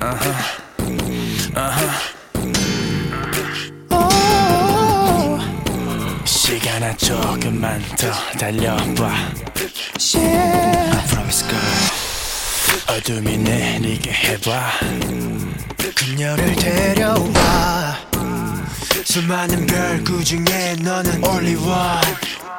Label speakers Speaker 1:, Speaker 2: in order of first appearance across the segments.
Speaker 1: 시간아 조금만 더 달려봐. I promise girl. 어둠이 내리게 해봐.
Speaker 2: 그녀를 데려와. 수많은 별 그 중에 너는 only one.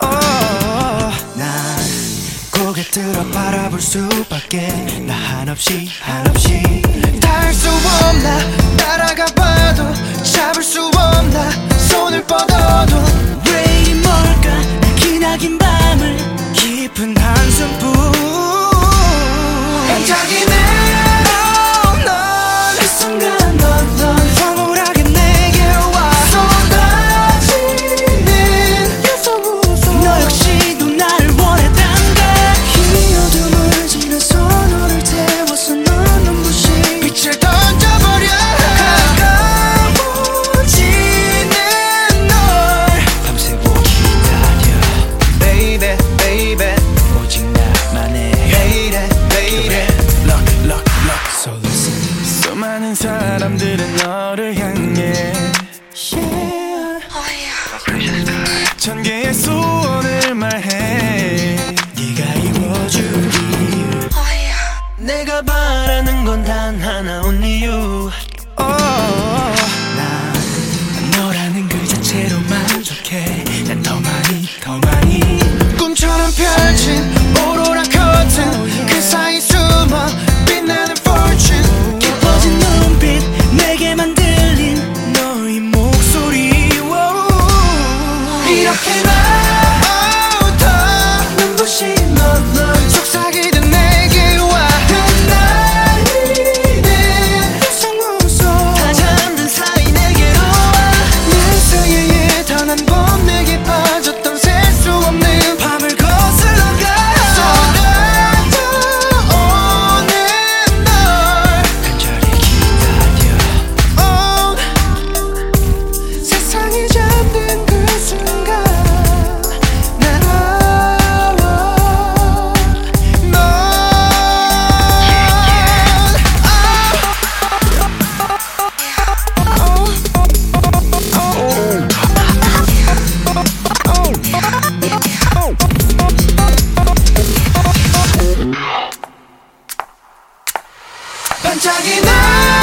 Speaker 2: 난 고개 들어 바라볼 수밖에. 나 한없이 닿을 수 없나. 따라가 봐도 잡을 수 없나. 손을 뻗어도 왜 이리 멀까. 내 기나긴 밤을 깊은 한숨뿐 반짝이네. 넌 이 순간 넌 황홀하게 내게 와. 쏟아지는 유성우성 너 역시도 나를 원했단다. 이 어둠을 지나서 너를 태워서 넌 눈부신 빛을 던져버려. 가까워지는 널 밤새고 기다려. Baby baby 오직 나만의 Baby baby
Speaker 1: Look look look so listen. 수많은 사람들은 너를 향해 천 개의 소원을 말해.
Speaker 2: 네가 이루어주길. 내가 바라는 건 단 하나 only you. 난 너라는 그 자체로 만족해. 난 더 많이 꿈처럼 펼친 오로라 커튼 그 사이 숨어 빛나는 fortune. 깊어진 눈빛 내게만 들린 너의 목소리. 이렇게 나 눈부신 넌 속삭이듯 내게 와. 흩날리는 유성우성 다 잠든 사이 내게로 와. 내 새해에 단 한 번 내게 빠졌던 셀 수 없는 밤을 거슬러 가. 쏟아져오는 널 간절히 기다려. 세상이 잠든 그 순간 날아와. 넌 반짝이는